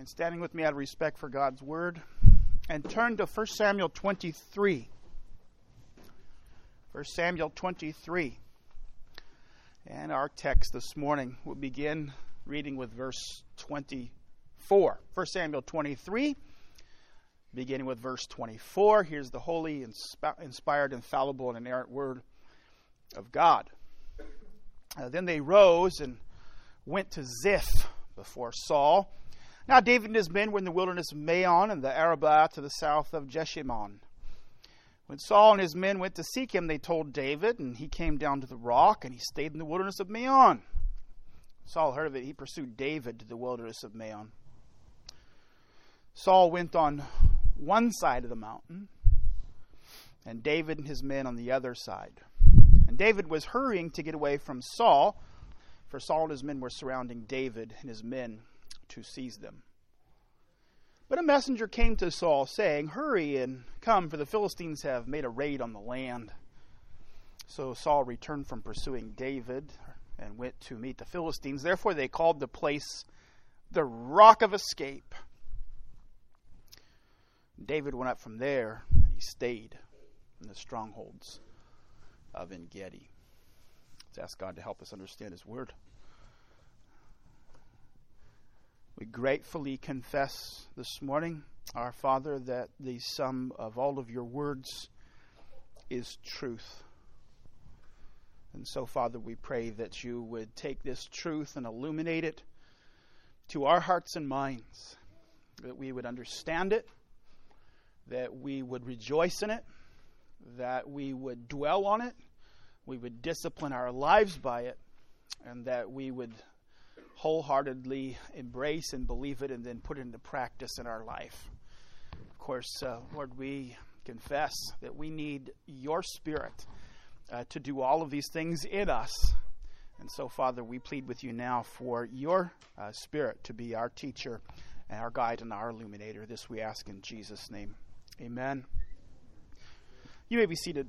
and standing with me out of respect for God's Word, and turn to 1 Samuel 23. 1 Samuel 23. And our text this morning will begin reading with verse 24. 1 Samuel 23, beginning with verse 24. Here's the holy, inspired, infallible, and inerrant Word of God. Then they rose and went to Ziph before Saul. Now David and his men were in the wilderness of Maon and the Arabah to the south of Jeshimon. When Saul and his men went to seek him, they told David, and he came down to the rock, and he stayed in the wilderness of Maon. Saul heard of it. He pursued David to the wilderness of Maon. Saul went on one side of the mountain, and David and his men on the other side. And David was hurrying to get away from Saul, for Saul and his men were surrounding David and his men to seize them. But a messenger came to Saul, saying, "Hurry and come, for the Philistines have made a raid on the land." So Saul returned from pursuing David and went to meet the Philistines. Therefore they called the place the Rock of Escape. David went up from there, and he stayed in the strongholds of En-Gedi. Let's ask God to help us understand His Word. We gratefully confess this morning, our Father, that the sum of all of your words is truth. And so, Father, we pray that you would take this truth and illuminate it to our hearts and minds, that we would understand it, that we would rejoice in it, that we would dwell on it, we would discipline our lives by it, and that we would wholeheartedly embrace and believe it and then put it into practice in our life. Of course, Lord, we confess that we need your Spirit to do all of these things in us. And so, Father, we plead with you now for your Spirit to be our teacher and our guide and our illuminator. This we ask in Jesus' name. Amen. You may be seated.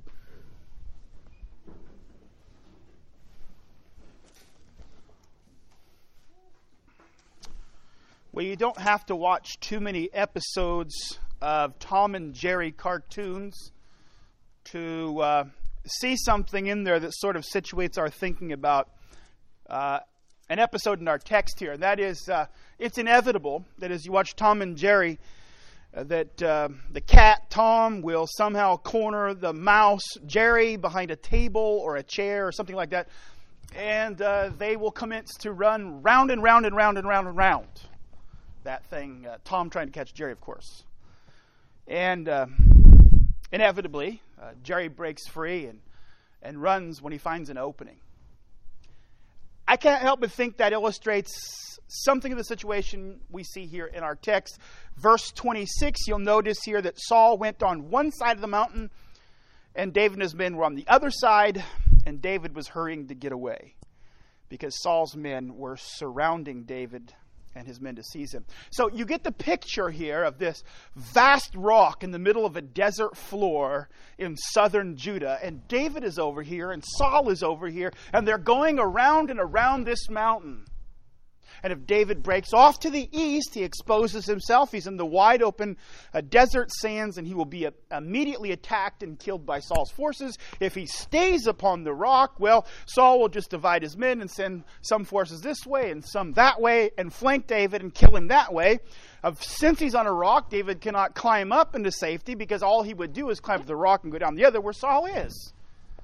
Well, you don't have to watch too many episodes of Tom and Jerry cartoons to see something in there that sort of situates our thinking about an episode in our text here. And that is, it's inevitable that as you watch Tom and Jerry, that the cat, Tom, will somehow corner the mouse, Jerry, behind a table or a chair or something like that. And they will commence to run round and round and round and round and round. That thing, Tom trying to catch Jerry, of course. And inevitably, Jerry breaks free and runs when he finds an opening. I can't help but think that illustrates something of the situation we see here in our text. Verse 26, you'll notice here that Saul went on one side of the mountain, and David and his men were on the other side, and David was hurrying to get away because Saul's men were surrounding David and his men to seize him. So you get the picture here of this vast rock in the middle of a desert floor in southern Judah. And David is over here and Saul is over here. And they're going around and around this mountain. And if David breaks off to the east, he exposes himself. He's in the wide open desert sands, and he will be immediately attacked and killed by Saul's forces. If he stays upon the rock, well, Saul will just divide his men and send some forces this way and some that way and flank David and kill him that way. Since he's on a rock, David cannot climb up into safety because all he would do is climb up the rock and go down the other where Saul is.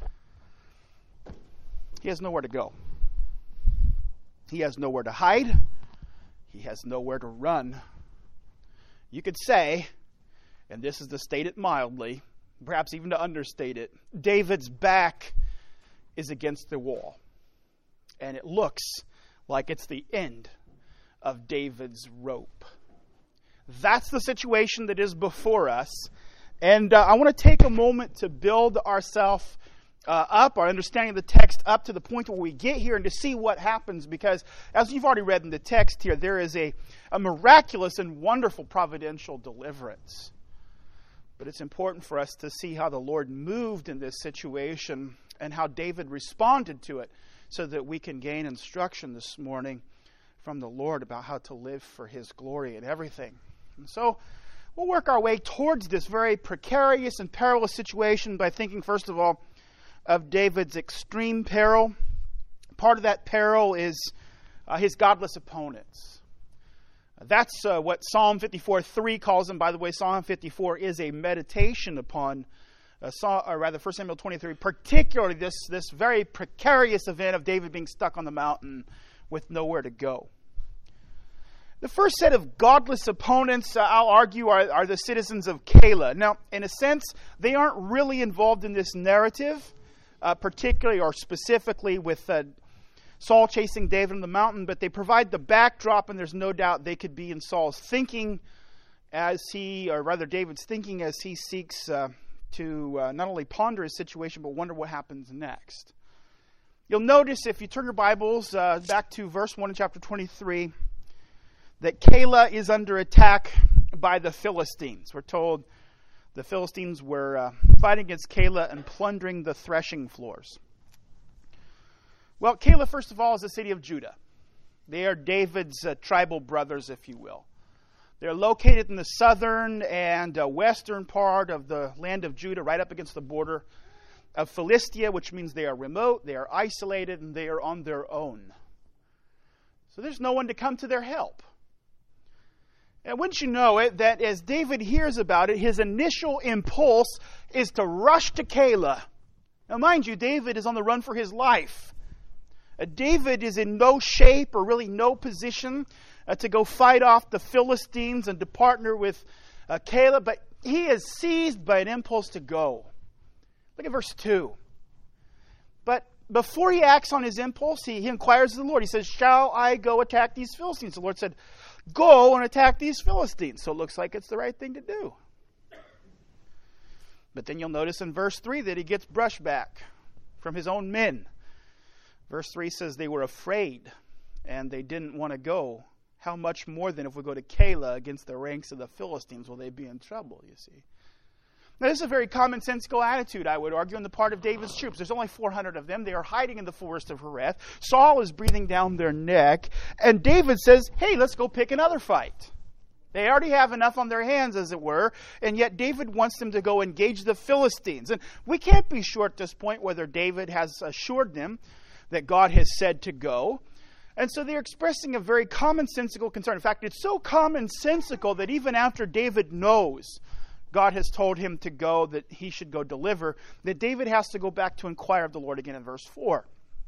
He has nowhere to go. He has nowhere to hide. He has nowhere to run. You could say, and this is to state it mildly, perhaps even to understate it, David's back is against the wall. And it looks like it's the end of David's rope. That's the situation that is before us. And I want to take a moment to build ourselves up, our understanding of the text up to the point where we get here and to see what happens, because as you've already read in the text here, there is a miraculous and wonderful providential deliverance. But it's important for us to see how the Lord moved in this situation and how David responded to it so that we can gain instruction this morning from the Lord about how to live for His glory and everything. And so we'll work our way towards this very precarious and perilous situation by thinking, first of all, of David's extreme peril. Part of that peril is his godless opponents. That's what Psalm 54:3 calls them. By the way, Psalm 54 is a meditation upon, 1 Samuel 23, particularly this very precarious event of David being stuck on the mountain with nowhere to go. The first set of godless opponents, I'll argue, are the citizens of Keilah. Now, in a sense, they aren't really involved in this narrative, particularly or specifically with Saul chasing David on the mountain, but they provide the backdrop, and there's no doubt they could be in Saul's thinking David's thinking as he seeks to not only ponder his situation, but wonder what happens next. You'll notice, if you turn your Bibles back to verse 1 in chapter 23, that Keilah is under attack by the Philistines. We're told the Philistines were fighting against Keilah and plundering the threshing floors. Well, Keilah, first of all, is the city of Judah. They are David's tribal brothers, if you will. They're located in the southern and western part of the land of Judah, right up against the border of Philistia, which means they are remote, they are isolated, and they are on their own. So there's no one to come to their help. And wouldn't you know it, that as David hears about it, his initial impulse is to rush to Keilah. Now, mind you, David is on the run for his life. David is in no shape or really no position to go fight off the Philistines and to partner with Keilah, but he is seized by an impulse to go. Look at verse 2. But before he acts on his impulse, he inquires of the Lord. He says, "Shall I go attack these Philistines?" The Lord said, "Go and attack these Philistines." So it looks like it's the right thing to do. But then you'll notice in verse 3 that he gets brushback from his own men. Verse 3 says they were afraid and they didn't want to go. How much more than if we go to Keilah against the ranks of the Philistines will they be in trouble, you see? Now, this is a very commonsensical attitude, I would argue, on the part of David's troops. There's only 400 of them. They are hiding in the forest of Hereth. Saul is breathing down their neck. And David says, hey, let's go pick another fight. They already have enough on their hands, as it were, and yet David wants them to go engage the Philistines. And we can't be sure at this point whether David has assured them that God has said to go. And so they're expressing a very commonsensical concern. In fact, it's so commonsensical that even after David knows God has told him to go, that he should go deliver, that David has to go back to inquire of the Lord again in verse 4.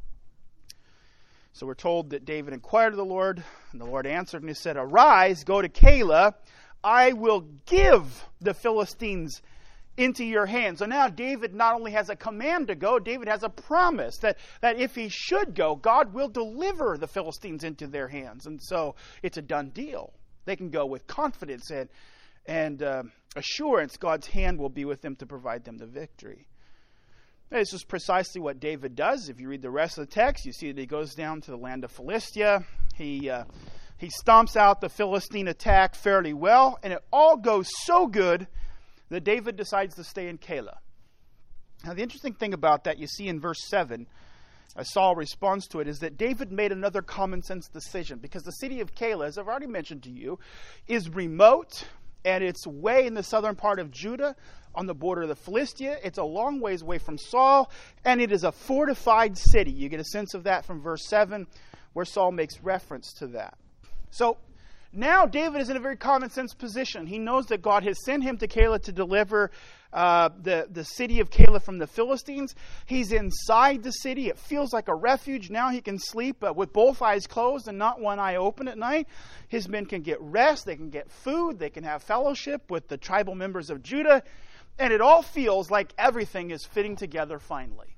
So we're told that David inquired of the Lord, and the Lord answered and he said, "Arise, go to Keilah, I will give the Philistines into your hands." So now David not only has a command to go, David has a promise that if he should go, God will deliver the Philistines into their hands. And so it's a done deal. They can go with confidence and assurance God's hand will be with them to provide them the victory. This is precisely what David does. If you read the rest of the text, you see that he goes down to the land of Philistia. He stomps out the Philistine attack fairly well, and it all goes so good that David decides to stay in Keilah. Now, the interesting thing about that, you see in verse 7, as Saul responds to it, is that David made another common sense decision, because the city of Keilah, as I've already mentioned to you, is remote, and it's way in the southern part of Judah, on the border of the Philistia. It's a long ways away from Saul, and it is a fortified city. You get a sense of that from verse 7, where Saul makes reference to that. So now David is in a very common sense position. He knows that God has sent him to Keilah to deliver the city of Keilah from the Philistines. He's inside the city. It feels like a refuge. Now he can sleep with both eyes closed and not one eye open at night. His men can get rest. They can get food. They can have fellowship with the tribal members of Judah. And it all feels like everything is fitting together finally.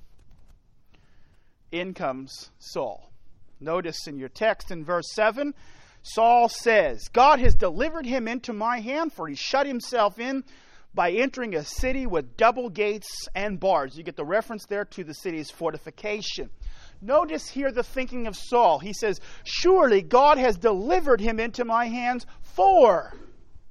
In comes Saul. Notice in your text in verse 7, Saul says, "God has delivered him into my hand, for he shut himself in by entering a city with double gates and bars." You get the reference there to the city's fortification. Notice here the thinking of Saul. He says, surely God has delivered him into my hands for...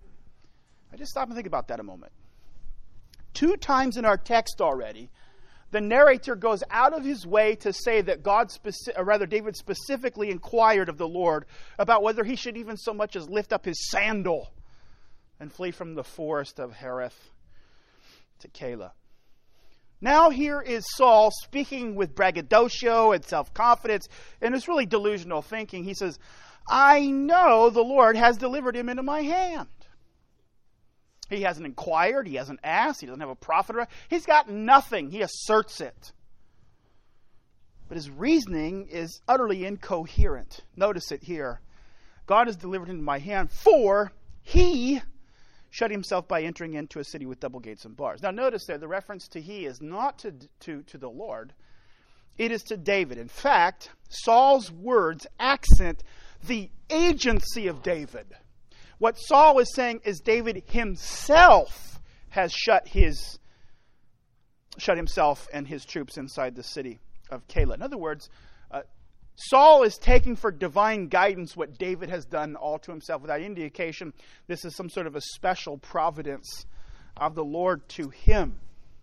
I just stop and think about that a moment. 2 times in our text already, the narrator goes out of his way to say that David specifically inquired of the Lord about whether he should even so much as lift up his sandal and flee from the forest of Hereth to Keilah. Now here is Saul speaking with braggadocio and self-confidence, and it's really delusional thinking. He says, I know the Lord has delivered him into my hand. He hasn't inquired, he hasn't asked, he doesn't have a prophet. He's got nothing. He asserts it. But his reasoning is utterly incoherent. Notice it here. God has delivered him into my hand, for he shut himself by entering into a city with double gates and bars. Now notice there, the reference to he is not to the Lord. It is to David. In fact, Saul's words accent the agency of David. What Saul is saying is David himself has shut himself and his troops inside the city of Keilah. In other words, Saul is taking for divine guidance what David has done all to himself without indication. This is some sort of a special providence of the Lord to him.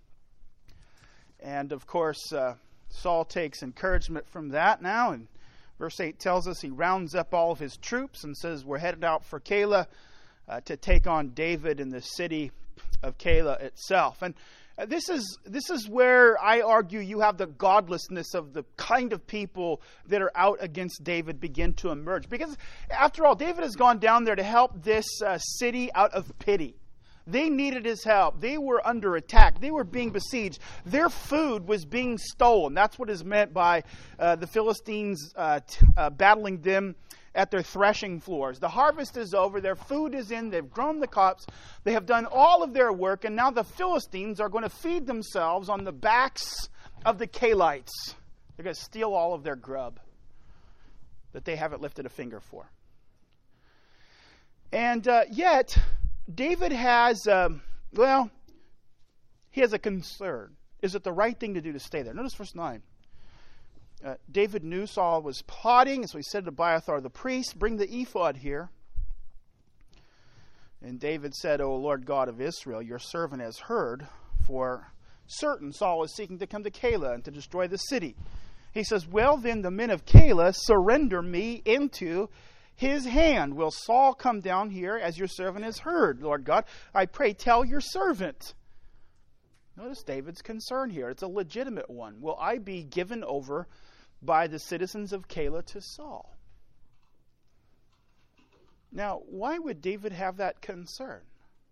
And of course, Saul takes encouragement from that now. And verse 8 tells us he rounds up all of his troops and says, we're headed out for Keilah to take on David in the city of Keilah itself. And this is where I argue you have the godlessness of the kind of people that are out against David begin to emerge. Because after all, David has gone down there to help this city out of pity. They needed his help. They were under attack. They were being besieged. Their food was being stolen. That's what is meant by the Philistines battling them at their threshing floors. The harvest is over. Their food is in. They've grown the crops. They have done all of their work. And now the Philistines are going to feed themselves on the backs of the Keilites. They're going to steal all of their grub that they haven't lifted a finger for. And yet, David has, he has a concern. Is it the right thing to do to stay there? Notice verse 9. David knew Saul was plotting, and so he said to Abiathar the priest, bring the ephod here. And David said, O Lord God of Israel, your servant has heard, for certain Saul is seeking to come to Keilah and to destroy the city. He says, well then the men of Keilah surrender me into his hand. Will Saul come down here as your servant has heard, Lord God? I pray tell your servant. Notice David's concern here. It's a legitimate one. Will I be given over by the citizens of Keilah to Saul? Now, why would David have that concern?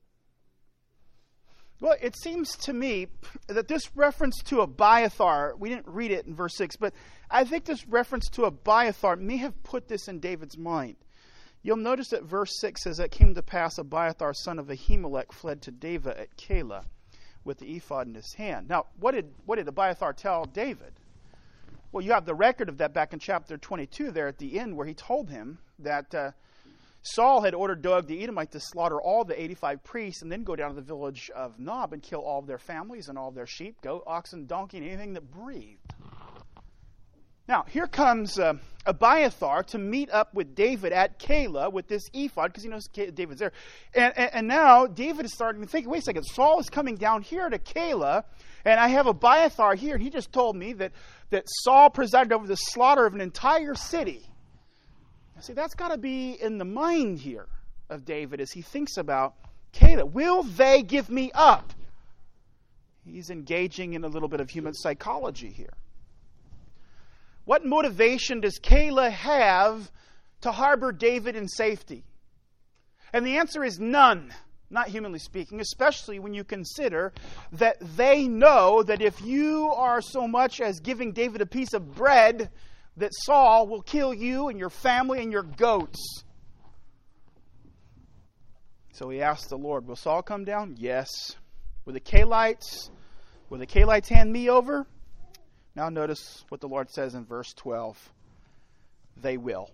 Well, it seems to me that this reference to Abiathar, we didn't read it in verse 6, but I think this reference to Abiathar may have put this in David's mind. You'll notice that verse 6 says, it came to pass Abiathar, son of Ahimelech, fled to David at Keilah with the ephod in his hand. Now, what did Abiathar tell David? Well, you have the record of that back in chapter 22 there at the end where he told him that Saul had ordered Doeg the Edomite to slaughter all the 85 priests and then go down to the village of Nob and kill all of their families and all of their sheep, goat, oxen, donkey, and anything that breathed. Now, here comes Abiathar to meet up with David at Keilah with this ephod, because he knows David's there. And now David is starting to think, wait a second, Saul is coming down here to Keilah, and I have Abiathar here, and he just told me that Saul presided over the slaughter of an entire city. Now, see, that's got to be in the mind here of David as he thinks about Keilah. Will they give me up? He's engaging in a little bit of human psychology here. What motivation does Keilah have to harbor David in safety? And the answer is none, not humanly speaking, especially when you consider that they know that if you are so much as giving David a piece of bread, that Saul will kill you and your family and your goats. So he asked the Lord, will Saul come down? Yes. Will the Keilites hand me over? Now notice what the Lord says in verse 12. They will.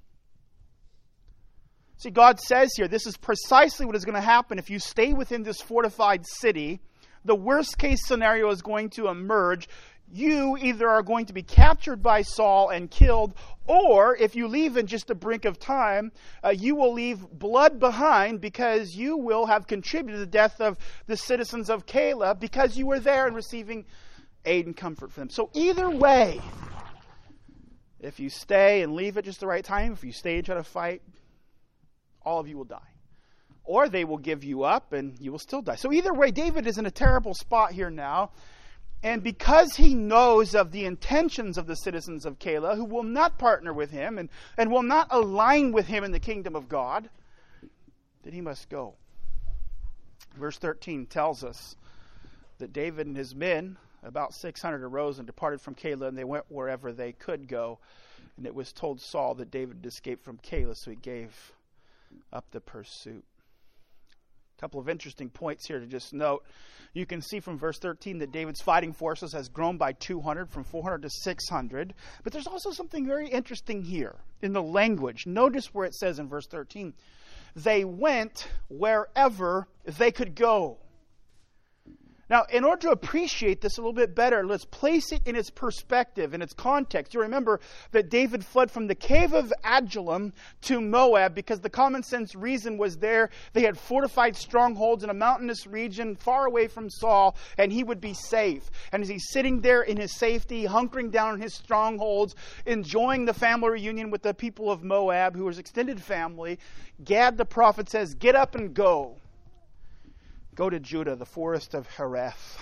See, God says here, this is precisely what is going to happen if you stay within this fortified city. The worst case scenario is going to emerge. You either are going to be captured by Saul and killed, or if you leave in just the brink of time, you will leave blood behind because you will have contributed to the death of the citizens of Keilah because you were there and receiving aid and comfort for them. So either way, if you stay and leave at just the right time, if you stay and try to fight, all of you will die. Or they will give you up and you will still die. So either way, David is in a terrible spot here now. And because he knows of the intentions of the citizens of Keilah, who will not partner with him and will not align with him in the kingdom of God, that he must go. Verse 13 tells us that David and his men, about 600, arose and departed from Keilah, and they went wherever they could go. And it was told Saul that David had escaped from Keilah, so he gave up the pursuit. A couple of interesting points here to just note. You can see from verse 13 that David's fighting forces has grown by 200, from 400 to 600. But there's also something very interesting here in the language. Notice where it says in verse 13, they went wherever they could go. Now, in order to appreciate this a little bit better, let's place it in its perspective, in its context. You remember that David fled from the cave of Adullam to Moab because the common sense reason was there. They had fortified strongholds in a mountainous region far away from Saul, and he would be safe. And as he's sitting there in his safety, hunkering down in his strongholds, enjoying the family reunion with the people of Moab, who was extended family, Gad the prophet says, get up and go. Go to Judah, the forest of Hereth.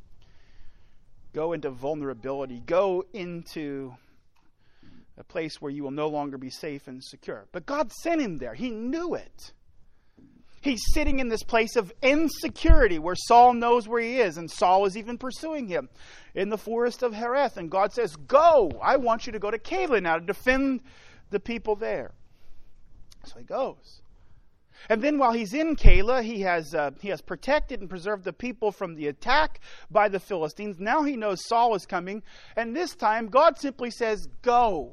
Go into vulnerability. Go into a place where you will no longer be safe and secure. But God sent him there. He knew it. He's sitting in this place of insecurity where Saul knows where he is, and Saul is even pursuing him in the forest of Hereth. And God says, go. I want you to go to Keilah now to defend the people there. So he goes. And then while he's in Keilah, he has protected and preserved the people from the attack by the Philistines. Now he knows Saul is coming. And this time, God simply says, go.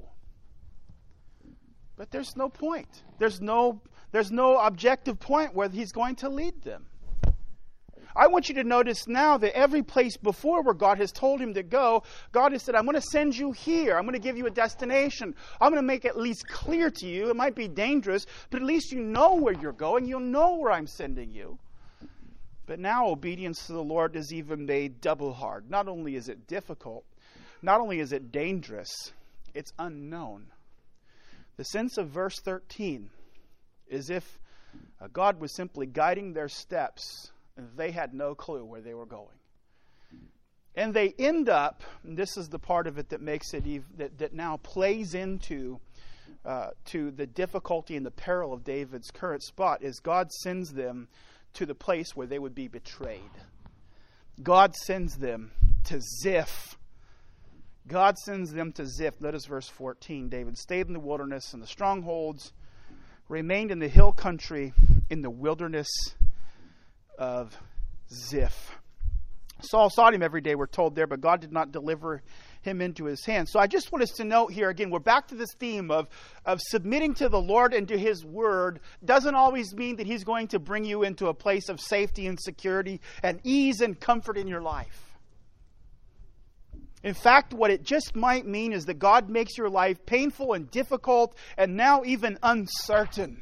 But there's no point. There's no objective point where he's going to lead them. I want you to notice now that every place before where God has told him to go, God has said, I'm going to send you here. I'm going to give you a destination. I'm going to make it at least clear to you. It might be dangerous, but at least you know where you're going. You'll know where I'm sending you. But now obedience to the Lord is even made double hard. Not only is it difficult, not only is it dangerous, it's unknown. The sense of verse 13 is if God was simply guiding their steps. They had no clue where they were going. And they end up, and this is the part of it that makes it that now plays into to the difficulty and the peril of David's current spot, is God sends them to the place where they would be betrayed. God sends them to Ziph. God sends them to Ziph. Notice verse 14. David stayed in the wilderness and the strongholds, remained in the hill country in the wilderness of Ziph. Saul sought him every day, we're told there, but God did not deliver him into his hand. So I just want us to note here, again, we're back to this theme of submitting to the Lord and to his word doesn't always mean that he's going to bring you into a place of safety and security and ease and comfort in your life. In fact, what it just might mean is that God makes your life painful and difficult and now even uncertain.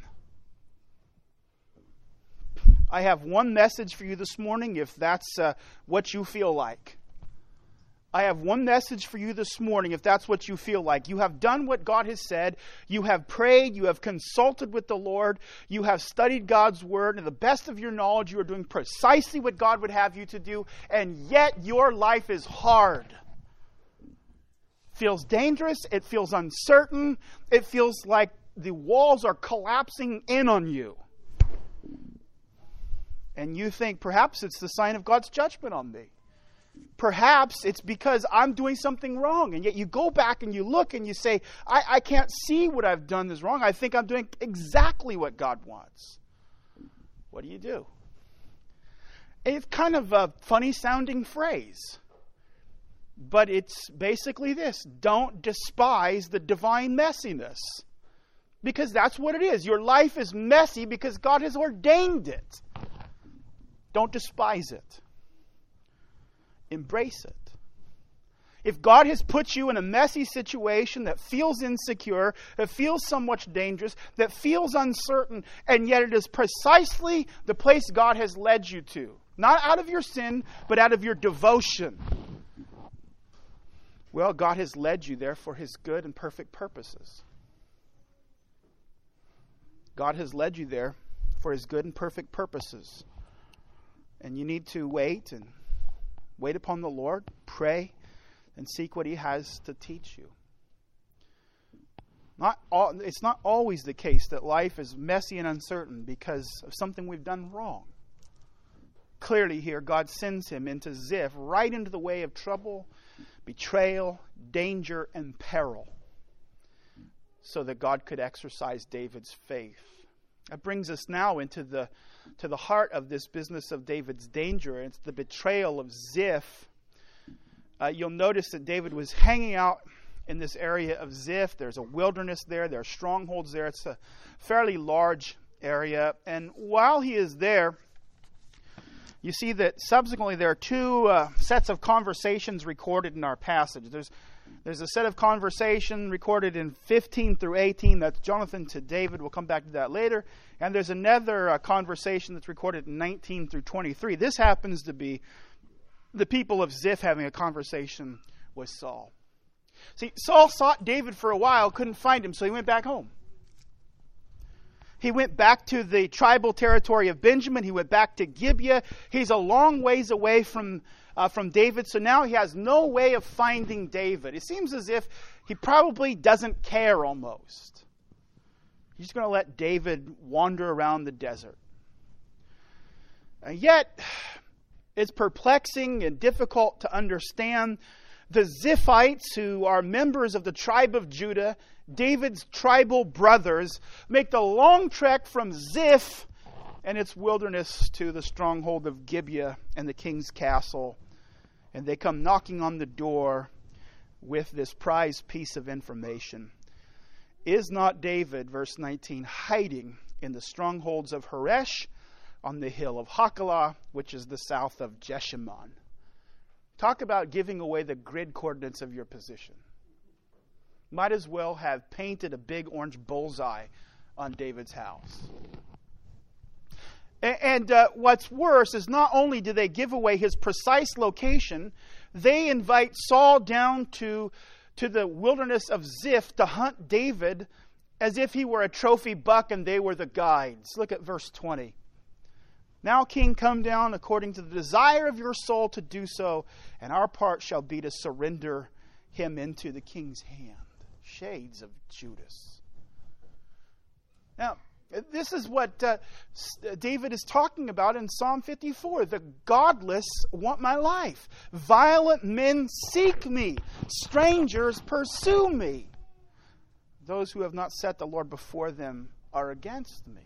I have one message for you this morning, if that's what you feel like. I have one message for you this morning, if that's what you feel like. You have done what God has said. You have prayed. You have consulted with the Lord. You have studied God's word. And to the best of your knowledge, you are doing precisely what God would have you to do. And yet your life is hard. It feels dangerous. It feels uncertain. It feels like the walls are collapsing in on you. And you think, perhaps it's the sign of God's judgment on me. Perhaps it's because I'm doing something wrong. And yet you go back and you look and you say, I can't see what I've done is wrong. I think I'm doing exactly what God wants. What do? It's kind of a funny sounding phrase. But it's basically this. Don't despise the divine messiness. Because that's what it is. Your life is messy because God has ordained it. Don't despise it. Embrace it. If God has put you in a messy situation that feels insecure, that feels somewhat dangerous, that feels uncertain, and yet it is precisely the place God has led you to. Not out of your sin, but out of your devotion. Well, God has led you there for His good and perfect purposes. God has led you there for His good and perfect purposes. And you need to wait upon the Lord, pray, and seek what He has to teach you. It's not always the case that life is messy and uncertain because of something we've done wrong. Clearly here, God sends him into Ziph, right into the way of trouble, betrayal, danger, and peril, so that God could exercise David's faith. That brings us now into the heart of this business of David's danger. It's the betrayal of Ziph. You'll notice that David was hanging out in this area of Ziph. There's a wilderness there. There are strongholds there. It's a fairly large area. And while he is there, you see that subsequently there are two sets of conversations recorded in our passage. There's a set of conversation recorded in 15 through 18. That's Jonathan to David. We'll come back to that later. And there's another conversation that's recorded in 19 through 23. This happens to be the people of Ziph having a conversation with Saul. See, Saul sought David for a while, couldn't find him, so he went back home. He went back to the tribal territory of Benjamin. He went back to Gibeah. He's a long ways away from David, so now he has no way of finding David. It seems as if he probably doesn't care almost. He's just going to let David wander around the desert. And yet, it's perplexing and difficult to understand. The Ziphites, who are members of the tribe of Judah, David's tribal brothers, make the long trek from Ziph and its wilderness to the stronghold of Gibeah and the king's castle. And they come knocking on the door with this prized piece of information. Is not David, verse 19, hiding in the strongholds of Horesh on the hill of Hachilah, which is the south of Jeshimon? Talk about giving away the grid coordinates of your position. Might as well have painted a big orange bullseye on David's house. And what's worse is not only do they give away his precise location, they invite Saul down to the wilderness of Ziph to hunt David as if he were a trophy buck and they were the guides. Look at verse 20. Now, King, come down according to the desire of your soul to do so, and our part shall be to surrender him into the king's hand. Shades of Judas. Now, this is what David is talking about in Psalm 54. The godless want my life. Violent men seek me. Strangers pursue me. Those who have not set the Lord before them are against me.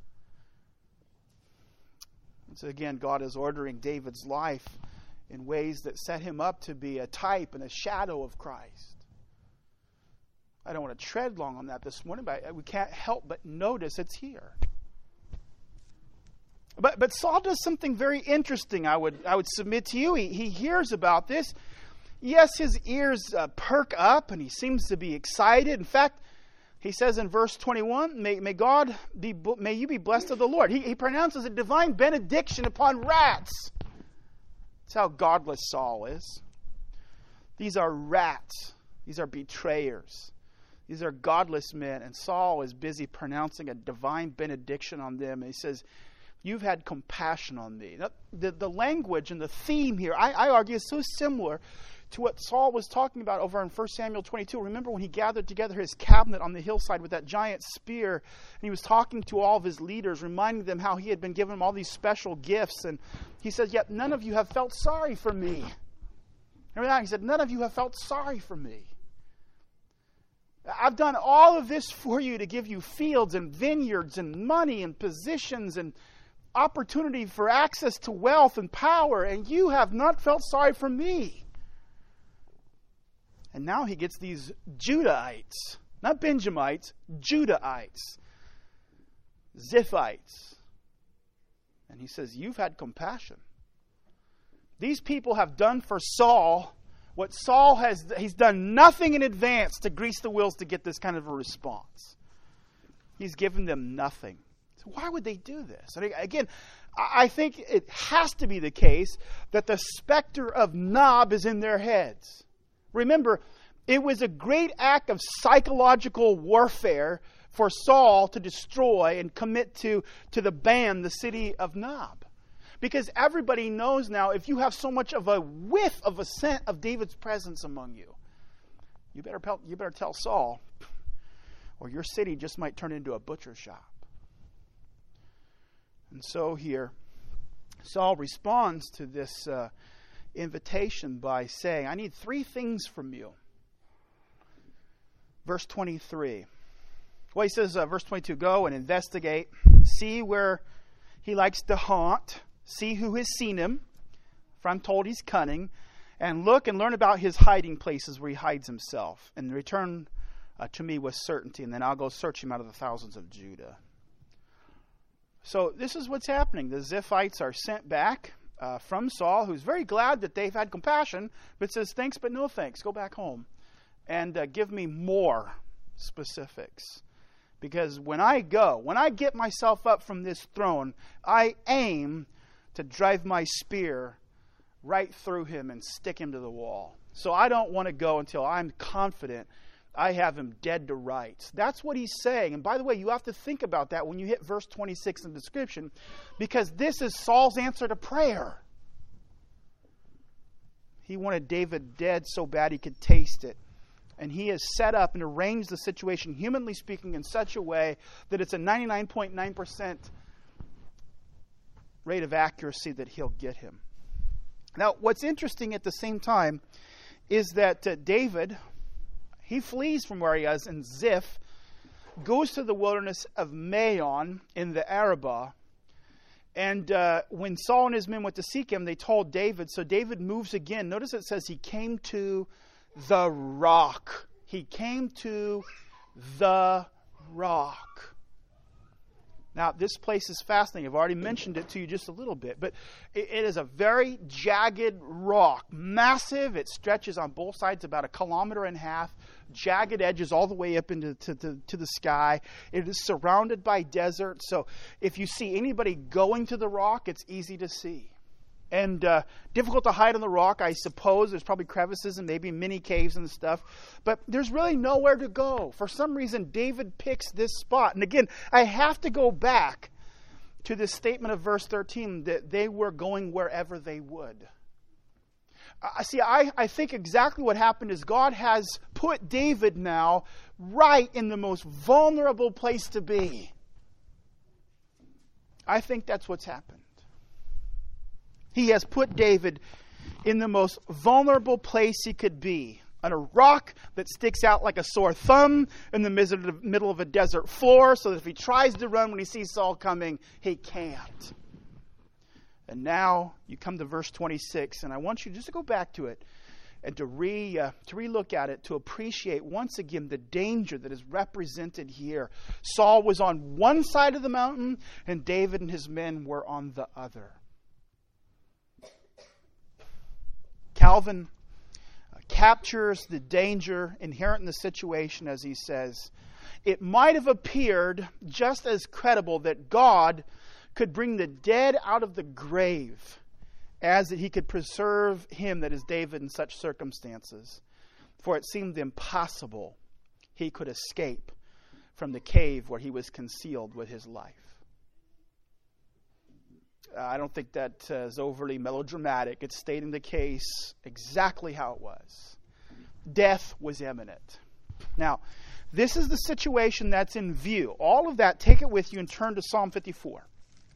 So again, God is ordering David's life in ways that set him up to be a type and a shadow of Christ. I don't want to tread long on that this morning, but we can't help but notice it's here. But Saul does something very interesting, I would submit to you. He hears about this. Yes, his ears perk up and he seems to be excited. In fact, he says in verse 21, may you be blessed of the Lord. He pronounces a divine benediction upon rats. That's how godless Saul is. These are rats. These are betrayers. These are godless men. And Saul is busy pronouncing a divine benediction on them. And he says, you've had compassion on me. Now, the language and the theme here, I argue, is so similar to what Saul was talking about over in 1 Samuel 22. Remember when he gathered together his cabinet on the hillside with that giant spear, and he was talking to all of his leaders, reminding them how he had been given all these special gifts. And he said, yet none of you have felt sorry for me. Remember that? He said, none of you have felt sorry for me. I've done all of this for you to give you fields and vineyards and money and positions and opportunity for access to wealth and power, and you have not felt sorry for me. And now he gets these Judahites, not Benjamites, Judahites, Ziphites. And he says, you've had compassion. These people have done for Saul what Saul he's done nothing in advance to grease the wheels to get this kind of a response. He's given them nothing. So why would they do this? I mean, again, I think it has to be the case that the specter of Nob is in their heads. Remember, it was a great act of psychological warfare for Saul to destroy and commit to the ban the city of Nob. Because everybody knows now, if you have so much of a whiff of a scent of David's presence among you, you better tell Saul, or your city just might turn into a butcher shop. And so here, Saul responds to this invitation by saying, I need 3 things from you. Verse 23. Well, he says, verse 22, go and investigate, see where he likes to haunt, see who has seen him, for I'm told he's cunning, and look and learn about his hiding places where he hides himself, and return to me with certainty, and then I'll go search him out of the thousands of Judah. So this is what's happening. The Ziphites are sent back from Saul, who's very glad that they've had compassion, but says, thanks but no thanks, go back home, and give me more specifics. Because when I get myself up from this throne, I aim to drive my spear right through him and stick him to the wall. So I don't want to go until I'm confident I have him dead to rights. That's what he's saying. And by the way, you have to think about that when you hit verse 26 in the description, because this is Saul's answer to prayer. He wanted David dead so bad he could taste it. And he has set up and arranged the situation, humanly speaking, in such a way that it's a 99.9% rate of accuracy that he'll get him. Now, what's interesting at the same time is that David, he flees from where he is in Ziph, goes to the wilderness of Maon in the Arabah. And when Saul and his men went to seek him, they told David. So David moves again. Notice it says he came to the rock. He came to the rock. Now, this place is fascinating. I've already mentioned it to you just a little bit. But it is a very jagged rock. Massive. It stretches on both sides about 1.5 kilometers. Jagged edges all the way up into to the sky. It is surrounded by desert. So if you see anybody going to the rock, it's easy to see. And difficult to hide on the rock, I suppose. There's probably crevices and maybe mini caves and stuff. But there's really nowhere to go. For some reason, David picks this spot. And again, I have to go back to this statement of verse 13 that they were going wherever they would. I think exactly what happened is God has put David now right in the most vulnerable place to be. I think that's what's happened. He has put David in the most vulnerable place he could be, on a rock that sticks out like a sore thumb in the middle of a desert floor, so that if he tries to run when he sees Saul coming, he can't. And now you come to verse 26, and I want you just to go back to it and to relook at it, to appreciate once again the danger that is represented here. Saul was on one side of the mountain, and David and his men were on the other. Calvin captures the danger inherent in the situation as he says, it might have appeared just as credible that God could bring the dead out of the grave as that he could preserve him, that is David, in such circumstances. For it seemed impossible he could escape from the cave where he was concealed with his life. I don't think that is overly melodramatic. It's stating the case exactly how it was. Death was imminent. Now, this is the situation that's in view. All of that, take it with you and turn to Psalm 54.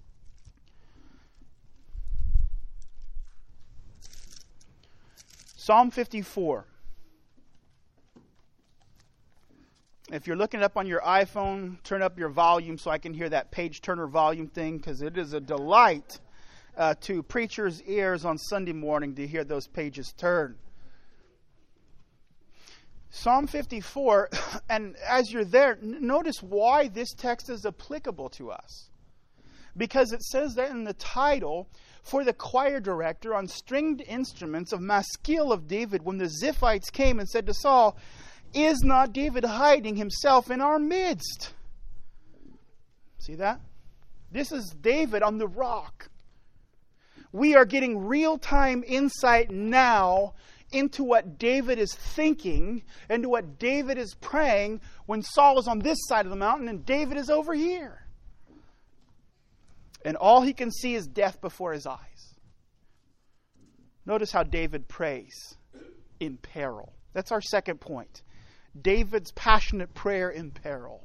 Psalm 54. If you're looking it up on your iPhone, turn up your volume so I can hear that page turner volume thing, because it is a delight to preachers' ears on Sunday morning to hear those pages turn. Psalm 54, and as you're there, notice why this text is applicable to us. Because it says that in the title, for the choir director on stringed instruments of Maskil of David, when the Ziphites came and said to Saul, is not David hiding himself in our midst? See that? This is David on the rock. We are getting real-time insight now into what David is thinking, into what David is praying when Saul is on this side of the mountain and David is over here. And all he can see is death before his eyes. Notice how David prays in peril. That's our second point. David's passionate prayer in peril.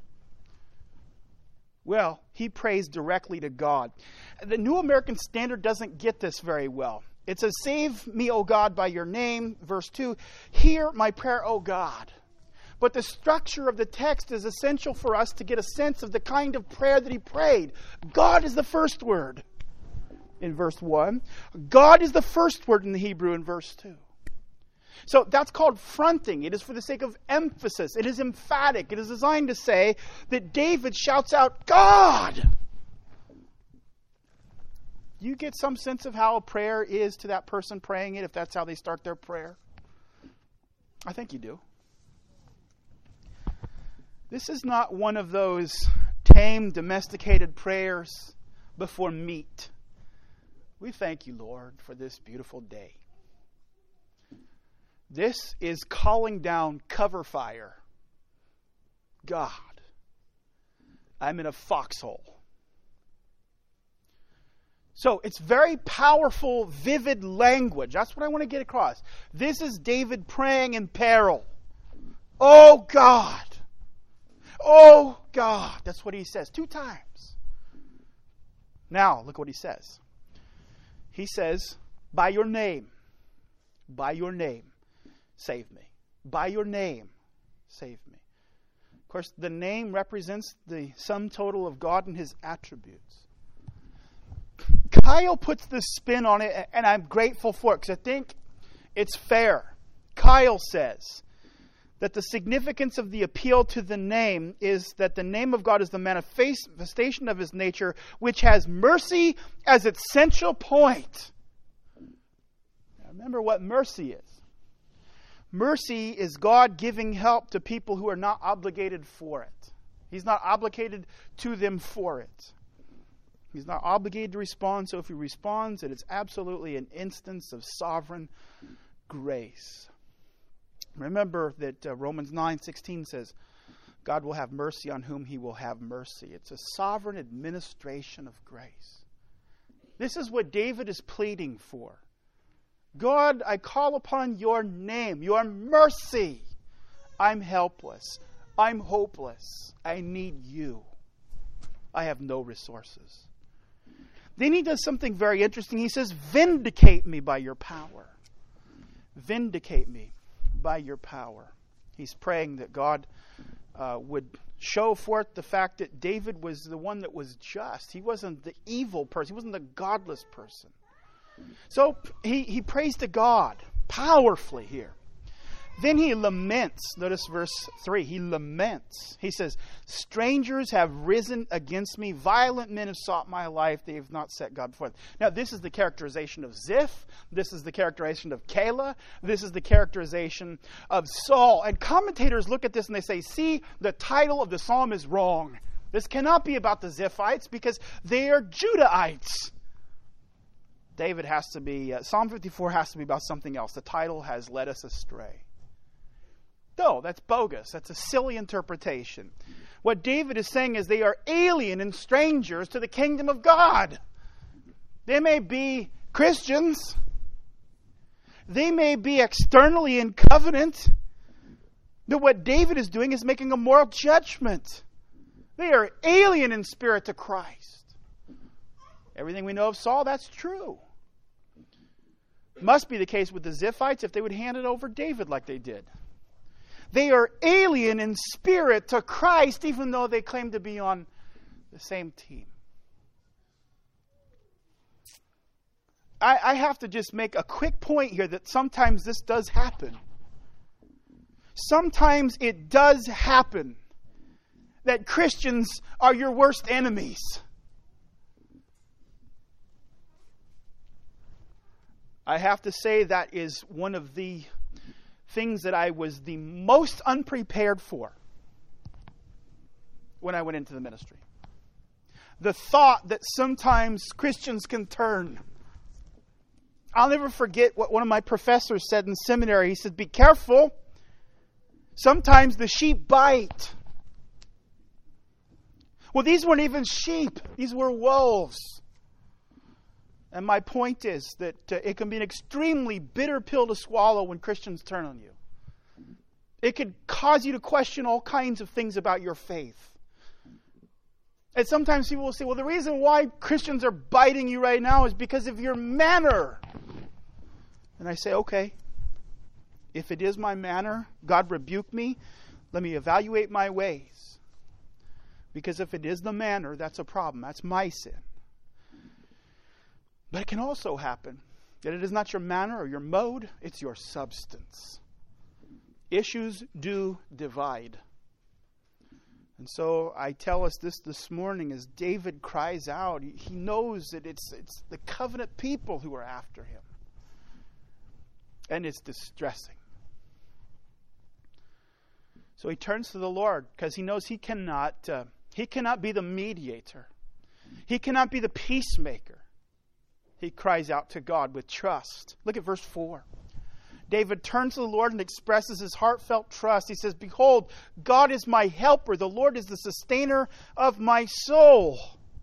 Well, he prays directly to God. The New American Standard doesn't get this very well. It says, "Save me, O God, by your name." Verse 2, "Hear my prayer, O God." But the structure of the text is essential for us to get a sense of the kind of prayer that he prayed. God is the first word in verse 1. God is the first word in the Hebrew in verse 2. So that's called fronting. It is for the sake of emphasis. It is emphatic. It is designed to say that David shouts out, "God!" You get some sense of how a prayer is to that person praying it, if that's how they start their prayer? I think you do. This is not one of those tame, domesticated prayers before meat. We thank you, Lord, for this beautiful day. This is calling down cover fire. God, I'm in a foxhole. So it's very powerful, vivid language. That's what I want to get across. This is David praying in peril. Oh God! Oh God! That's what he says 2 times. Now, look what he says. He says, "By your name, save me. By your name, save me." Of course, the name represents the sum total of God and his attributes. Kyle puts this spin on it, and I'm grateful for it because I think it's fair. Kyle says that the significance of the appeal to the name is that the name of God is the manifestation of his nature, which has mercy as its central point. Now remember what mercy is. Mercy is God giving help to people who are not obligated for it. He's not obligated to them for it. He's not obligated to respond, so if he responds, it is absolutely an instance of sovereign grace. Remember that Romans 9:16 says, God will have mercy on whom he will have mercy. It's a sovereign administration of grace. This is what David is pleading for. God, I call upon your name, your mercy. I'm helpless. I'm hopeless. I need you. I have no resources. Then he does something very interesting. He says, vindicate me by your power. Vindicate me by your power. He's praying that God would show forth the fact that David was the one that was just. He wasn't the evil person. He wasn't the godless person. So he prays to God powerfully here. Then he laments. Notice verse 3. He laments. He says, strangers have risen against me. Violent men have sought my life. They have not set God before them. Now, this is the characterization of Ziph. This is the characterization of Keilah. This is the characterization of Saul. And commentators look at this and they say, see, the title of the psalm is wrong. This cannot be about the Ziphites because they are Judahites. David has to be, Psalm 54 has to be about something else. The title has led us astray. No, that's bogus. That's a silly interpretation. What David is saying is they are alien and strangers to the kingdom of God. They may be Christians. They may be externally in covenant. But what David is doing is making a moral judgment. They are alien in spirit to Christ. Everything we know of Saul, that's true. Must be the case with the Ziphites if they would hand it over David like they did. They are alien in spirit to Christ, even though they claim to be on the same team. I have to just make a quick point here that sometimes this does happen. Sometimes it does happen that Christians are your worst enemies. I have to say that is one of the things that I was the most unprepared for when I went into the ministry. The thought that sometimes Christians can turn I'll never forget what one of my professors said in seminary. He said, be careful. Sometimes the sheep bite. Well, these weren't even sheep. These were wolves. And my point is that it can be an extremely bitter pill to swallow when Christians turn on you. It could cause you to question all kinds of things about your faith. And sometimes people will say, well, the reason why Christians are biting you right now is because of your manner. And I say, okay, if it is my manner, God rebuke me, let me evaluate my ways. Because if it is the manner, that's a problem. That's my sin. But it can also happen that it is not your manner or your mode, it's your substance. Issues do divide. And so I tell us this morning as David cries out, he knows that it's the covenant people who are after him. And it's distressing. So he turns to the Lord because he knows he cannot be the mediator. He cannot be the peacemaker. He cries out to God with trust. Look at verse 4. David turns to the Lord and expresses his heartfelt trust. He says, behold, God is my helper. The Lord is the sustainer of my soul.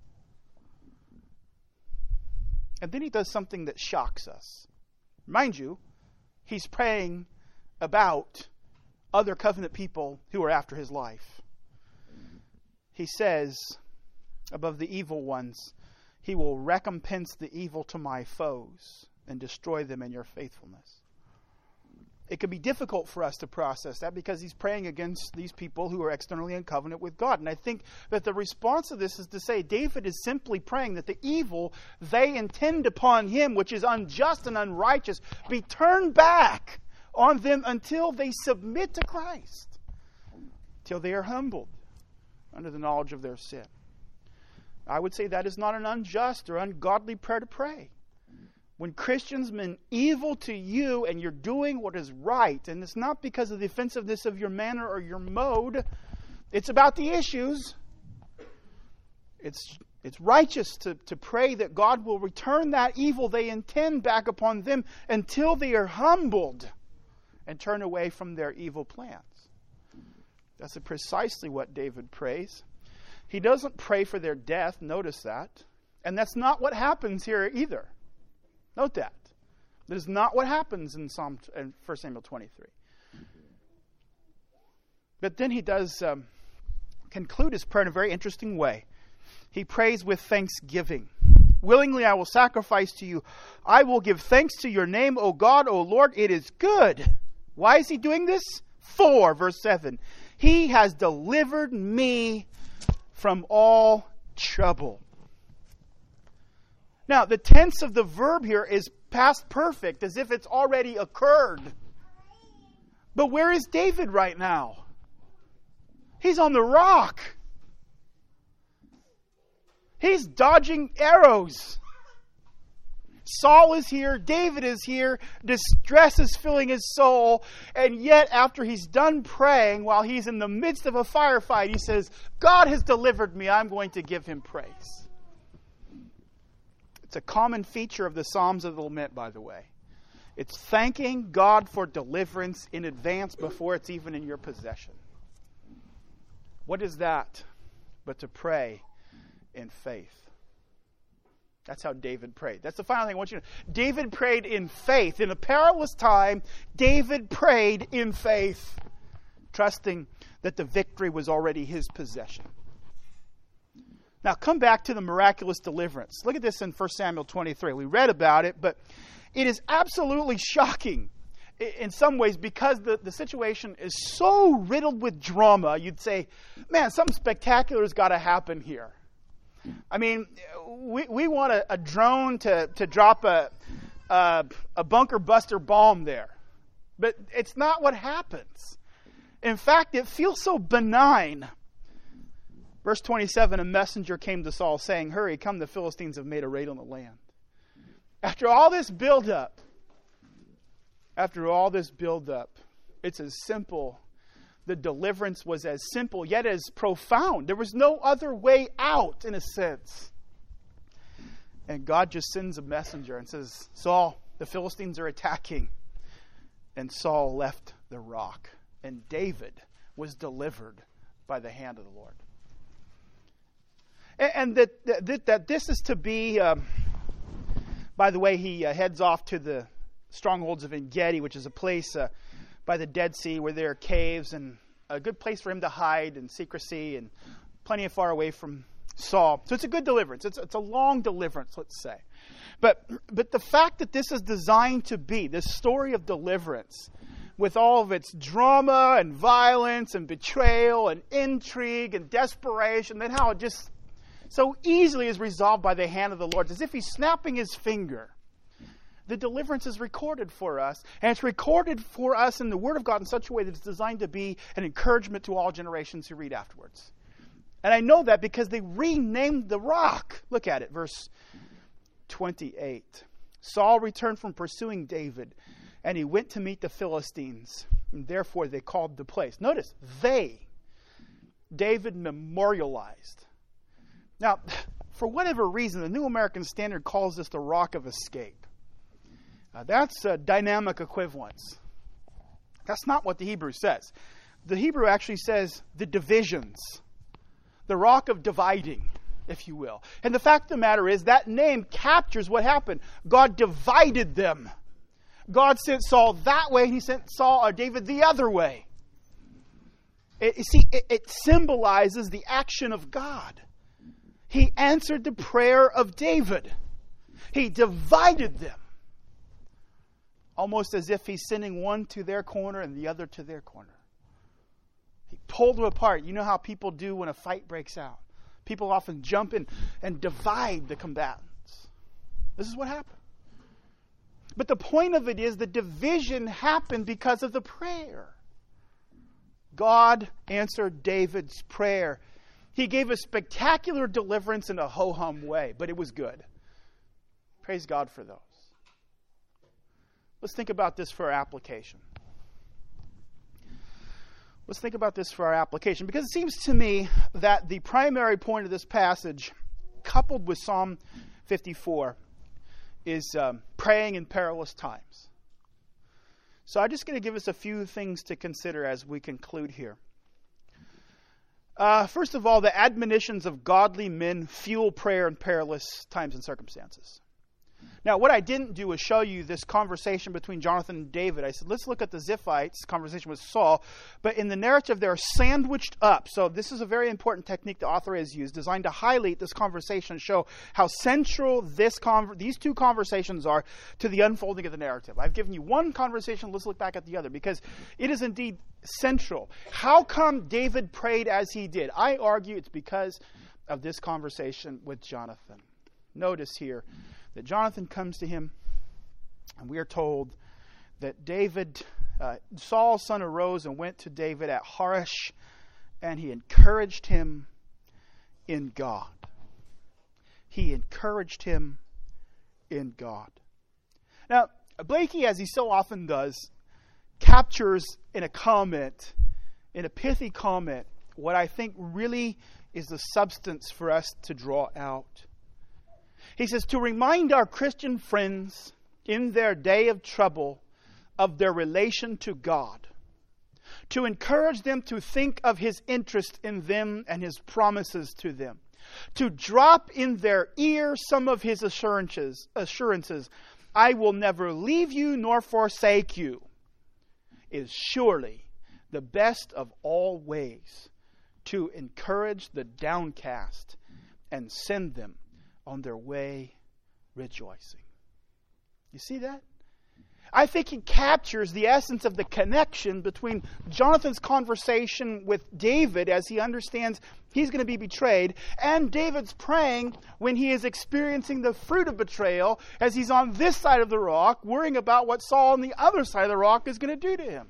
And then he does something that shocks us. Mind you, he's praying about other covenant people who are after his life. He says, above the evil ones, he will recompense the evil to my foes and destroy them in your faithfulness. It can be difficult for us to process that because he's praying against these people who are externally in covenant with God. And I think that the response to this is to say David is simply praying that the evil they intend upon him, which is unjust and unrighteous, be turned back on them until they submit to Christ, till they are humbled under the knowledge of their sin. I would say that is not an unjust or ungodly prayer to pray. When Christians mean evil to you and you're doing what is right, and it's not because of the offensiveness of your manner or your mode, it's about the issues. It's righteous to pray that God will return that evil they intend back upon them until they are humbled and turn away from their evil plans. That's precisely what David prays. He doesn't pray for their death, notice that. And that's not what happens here either. Note that. That is not what happens in 1 Samuel 23. But then he does conclude his prayer in a very interesting way. He prays with thanksgiving. Willingly I will sacrifice to you. I will give thanks to your name, O God, O Lord. It is good. Why is he doing this? For, verse 7. He has delivered me from all trouble. Now, the tense of the verb here is past perfect, as if it's already occurred. But where is David right now? He's on the rock. He's dodging arrows. Saul is here, David is here, distress is filling his soul, and yet after he's done praying, while he's in the midst of a firefight, he says, God has delivered me, I'm going to give him praise. It's a common feature of the Psalms of the Lament, by the way. It's thanking God for deliverance in advance before it's even in your possession. What is that but to pray in faith? That's how David prayed. That's the final thing I want you to know. David prayed in faith. In a perilous time, David prayed in faith, trusting that the victory was already his possession. Now, come back to the miraculous deliverance. Look at this in 1 Samuel 23. We read about it, but it is absolutely shocking in some ways because the situation is so riddled with drama. You'd say, man, something spectacular has got to happen here. I mean, we want a drone to drop a bunker buster bomb there. But it's not what happens. In fact, it feels so benign. Verse 27, a messenger came to Saul saying, hurry, come, the Philistines have made a raid on the land. After all this buildup, it's as simple. The deliverance was as simple, yet as profound. There was no other way out, in a sense. And God just sends a messenger and says, Saul, The Philistines are attacking. And Saul left the rock. And David was delivered by the hand of the Lord. And that this is to be, by the way, he heads off to the strongholds of En-Gedi, which is a place by the Dead Sea where there are caves and a good place for him to hide in secrecy and plenty of far away from Saul. So it's a good deliverance. It's a long deliverance, let's say. But the fact that this is designed to be this story of deliverance with all of its drama and violence and betrayal and intrigue and desperation, then how it just so easily is resolved by the hand of the Lord, as if he's snapping his finger. The deliverance is recorded for us, and it's recorded for us in the Word of God in such a way that it's designed to be an encouragement to all generations who read afterwards. And I know that because they renamed the rock. Look at it, verse 28. Saul returned from pursuing David, and he went to meet the Philistines, and therefore they called the place. Notice, David memorialized. Now, for whatever reason, the New American Standard calls this the rock of escape. That's a dynamic equivalence. That's not what the Hebrew says. The Hebrew actually says the divisions. The rock of dividing, if you will. And the fact of the matter is that name captures what happened. God divided them. God sent Saul that way, and he sent David the other way. It symbolizes the action of God. He answered the prayer of David. He divided them. Almost as if he's sending one to their corner and the other to their corner. He pulled them apart. You know how people do when a fight breaks out. People often jump in and divide the combatants. This is what happened. But the point of it is the division happened because of the prayer. God answered David's prayer. He gave a spectacular deliverance in a ho-hum way, but it was good. Praise God for those. Let's think about this for our application. Because it seems to me that the primary point of this passage, coupled with Psalm 54, is praying in perilous times. So I'm just going to give us a few things to consider as we conclude here. First of all, the admonitions of godly men fuel prayer in perilous times and circumstances. Now, what I didn't do was show you this conversation between Jonathan and David. I said, let's look at the Ziphites' conversation with Saul. But in the narrative, they're sandwiched up. So this is a very important technique the author has used, designed to highlight this conversation and show how central these two conversations are to the unfolding of the narrative. I've given you one conversation. Let's look back at the other, because it is indeed central. How come David prayed as he did? I argue it's because of this conversation with Jonathan. Notice here that Jonathan comes to him, and we are told that Saul's son arose and went to David at Horesh, and he encouraged him in God. He encouraged him in God. Now, Blakey, as he so often does, captures in a pithy comment, what I think really is the substance for us to draw out. He says, to remind our Christian friends in their day of trouble of their relation to God, to encourage them to think of His interest in them and His promises to them, to drop in their ear some of His assurances, I will never leave you nor forsake you, is surely the best of all ways to encourage the downcast and send them on their way rejoicing. You see that? I think he captures the essence of the connection between Jonathan's conversation with David as he understands he's going to be betrayed, and David's praying when he is experiencing the fruit of betrayal as he's on this side of the rock, worrying about what Saul on the other side of the rock is going to do to him.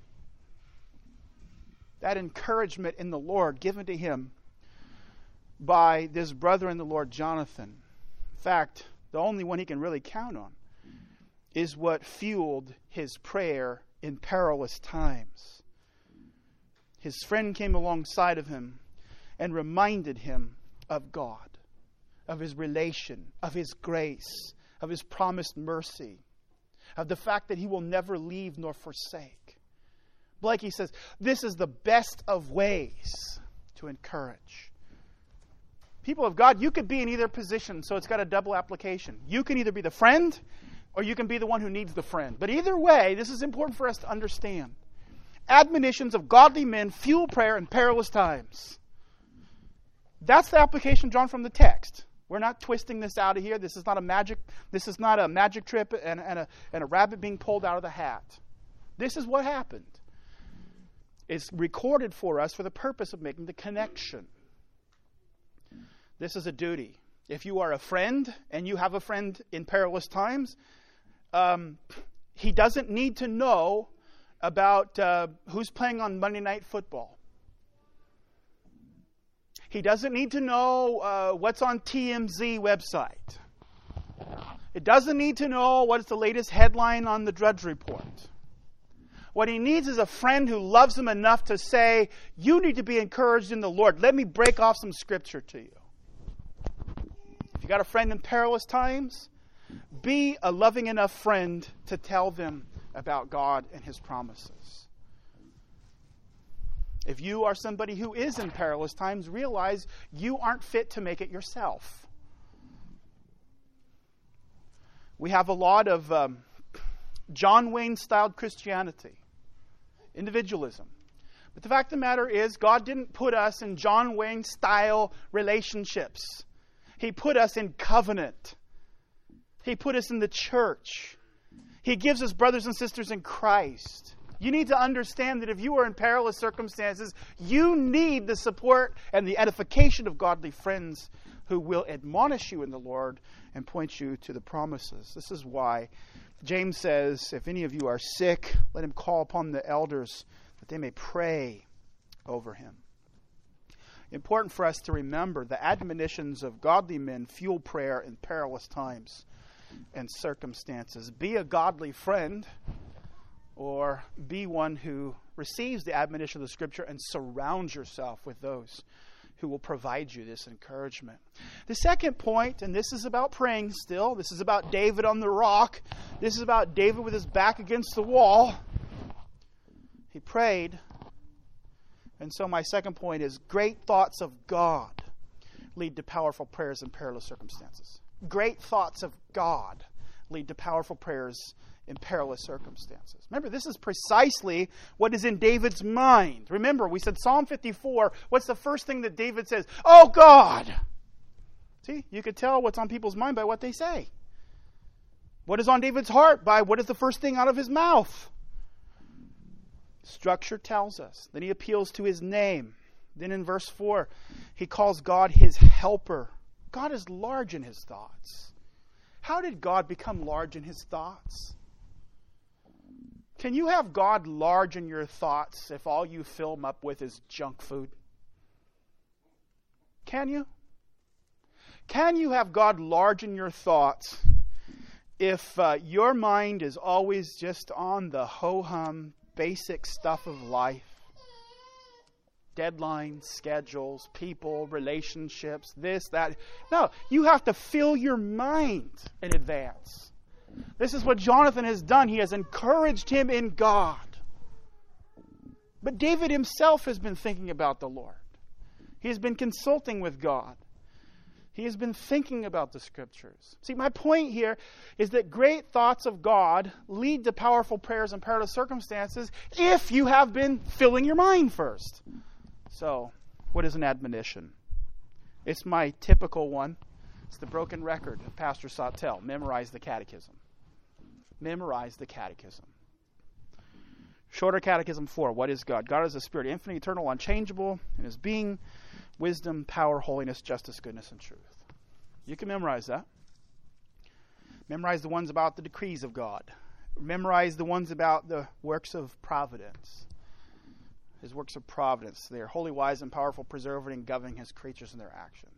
That encouragement in the Lord given to him by this brother in the Lord, Jonathan, in fact, the only one he can really count on, is what fueled his prayer in perilous times. His friend came alongside of him and reminded him of God, of His relation, of His grace, of His promised mercy. of the fact that He will never leave nor forsake. Blakey says, this is the best of ways to encourage. People of God, you could be in either position, so it's got a double application. You can either be the friend, or you can be the one who needs the friend. But either way, this is important for us to understand. Admonitions of godly men fuel prayer in perilous times. That's the application drawn from the text. We're not twisting this out of here. This is not a magic trip and a rabbit being pulled out of the hat. This is what happened. It's recorded for us for the purpose of making the connection. This is a duty. If you are a friend and you have a friend in perilous times, he doesn't need to know about who's playing on Monday Night Football. He doesn't need to know what's on TMZ website. It doesn't need to know what is the latest headline on the Drudge Report. What he needs is a friend who loves him enough to say, you need to be encouraged in the Lord. Let me break off some scripture to you. If you got a friend in perilous times, be a loving enough friend to tell them about God and His promises. If you are somebody who is in perilous times, realize you aren't fit to make it yourself. We have a lot of John Wayne-styled Christianity, individualism. But the fact of the matter is, God didn't put us in John Wayne-style relationships. He put us in covenant. He put us in the church. He gives us brothers and sisters in Christ. You need to understand that if you are in perilous circumstances, you need the support and the edification of godly friends who will admonish you in the Lord and point you to the promises. This is why James says, if any of you are sick, let him call upon the elders that they may pray over him. Important for us to remember the admonitions of godly men fuel prayer in perilous times and circumstances. Be a godly friend, or be one who receives the admonition of the Scripture and surrounds yourself with those who will provide you this encouragement. The second point, and this is about praying still, this is about David on the rock, this is about David with his back against the wall. He prayed. And so my second point is, great thoughts of God lead to powerful prayers in perilous circumstances. Great thoughts of God lead to powerful prayers in perilous circumstances. Remember, this is precisely what is in David's mind. Remember, we said Psalm 54, what's the first thing that David says? Oh, God! See, you could tell what's on people's mind by what they say. What is on David's heart by what is the first thing out of his mouth? Structure tells us. Then he appeals to his name. Then in verse 4, he calls God his helper. God is large in his thoughts. How did God become large in his thoughts? Can you have God large in your thoughts if all you fill him up with is junk food? Can you? Can you have God large in your thoughts if your mind is always just on the ho-hum, basic stuff of life? Deadlines, schedules, people, relationships, this, that. No, you have to fill your mind in advance. This is what Jonathan has done. He has encouraged him in God. But David himself has been thinking about the Lord. He has been consulting with God. He has been thinking about the Scriptures. See, my point here is that great thoughts of God lead to powerful prayers in perilous circumstances if you have been filling your mind first. So, what is an admonition? It's my typical one. It's the broken record of Pastor Sawtell. Memorize the catechism. Memorize the catechism. Shorter Catechism 4. What is God? God is a spirit, infinite, eternal, unchangeable in his being, wisdom, power, holiness, justice, goodness, and truth. You can memorize that. Memorize the ones about the decrees of God. Memorize the ones about the works of providence. His works of providence. They are holy, wise, and powerful, preserving and governing his creatures and their actions.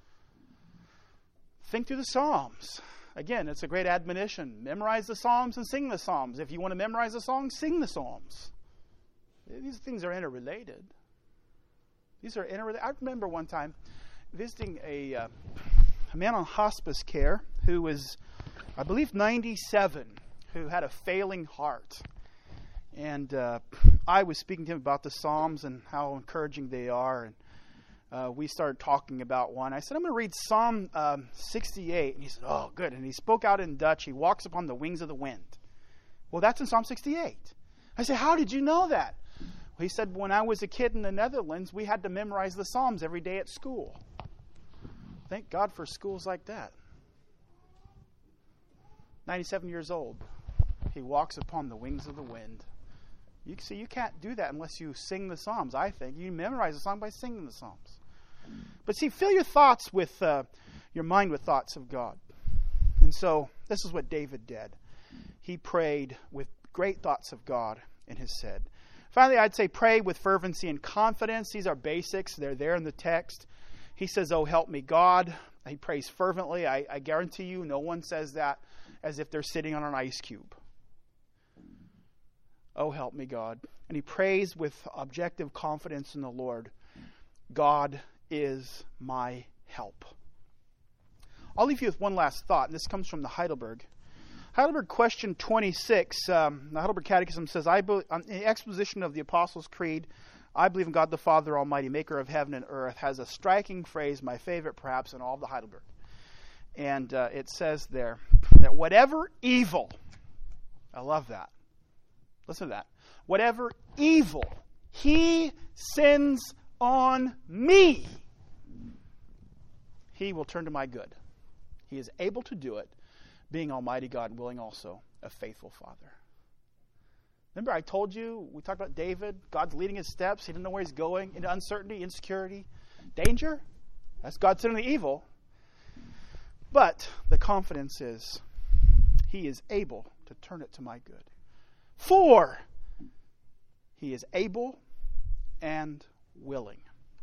Think through the Psalms. Again, it's a great admonition. Memorize the Psalms and sing the Psalms. If you want to memorize the songs, sing the Psalms. These things are interrelated. These are interrelated. I remember one time visiting a man on hospice care who was, I believe, 97, who had a failing heart. And I was speaking to him about the Psalms and how encouraging they are. And we started talking about one. I said, I'm going to read Psalm 68. And he said, oh, good. And he spoke out in Dutch. He walks upon the wings of the wind. Well, that's in Psalm 68. I said, how did you know that? Well, he said, when I was a kid in the Netherlands, we had to memorize the Psalms every day at school. Thank God for schools like that. 97 years old. He walks upon the wings of the wind. You see, you can't do that unless you sing the Psalms, I think. You memorize the song by singing the Psalms. But see, fill your thoughts with, your mind with thoughts of God. And so, this is what David did. He prayed with great thoughts of God in his head. Finally, I'd say pray with fervency and confidence. These are basics. They're there in the text. He says, oh, help me, God. He prays fervently. I guarantee you no one says that as if they're sitting on an ice cube. Oh, help me, God. And he prays with objective confidence in the Lord. God is my help. I'll leave you with one last thought, and this comes from the Heidelberg. Heidelberg question 26, the Heidelberg Catechism says, in the exposition of the Apostles' Creed, I believe in God the Father Almighty, maker of heaven and earth, has a striking phrase, my favorite perhaps in all of the Heidelberg. And it says there that whatever evil, I love that. Listen to that. Whatever evil he sends on me, he will turn to my good. He is able to do it, being Almighty God and willing also a faithful Father. Remember I told you, we talked about David, God's leading his steps. He didn't know where he's going, into uncertainty, insecurity, danger. That's God sending the evil. But the confidence is, he is able to turn it to my good. For he is able and willing.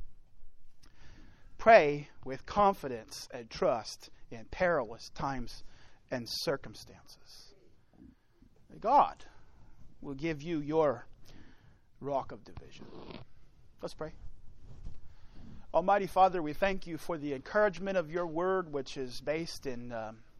Pray with confidence and trust in perilous times and circumstances. God will give you your rock of division. Let's pray. Almighty Father, we thank you for the encouragement of your word, which is based in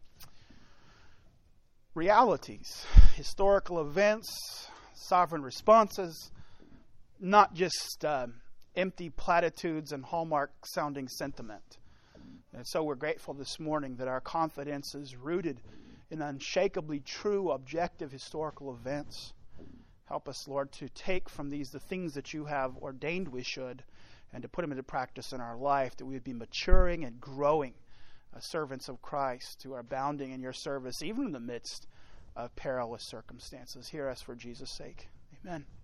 realities, historical events, sovereign responses, not just empty platitudes and hallmark-sounding sentiment. And so we're grateful this morning that our confidence is rooted in unshakably true, objective historical events. Help us, Lord, to take from these the things that you have ordained we should, and to put them into practice in our life, that we would be maturing and growing servants of Christ who are abounding in your service, even in the midst of perilous circumstances. Hear us for Jesus' sake. Amen.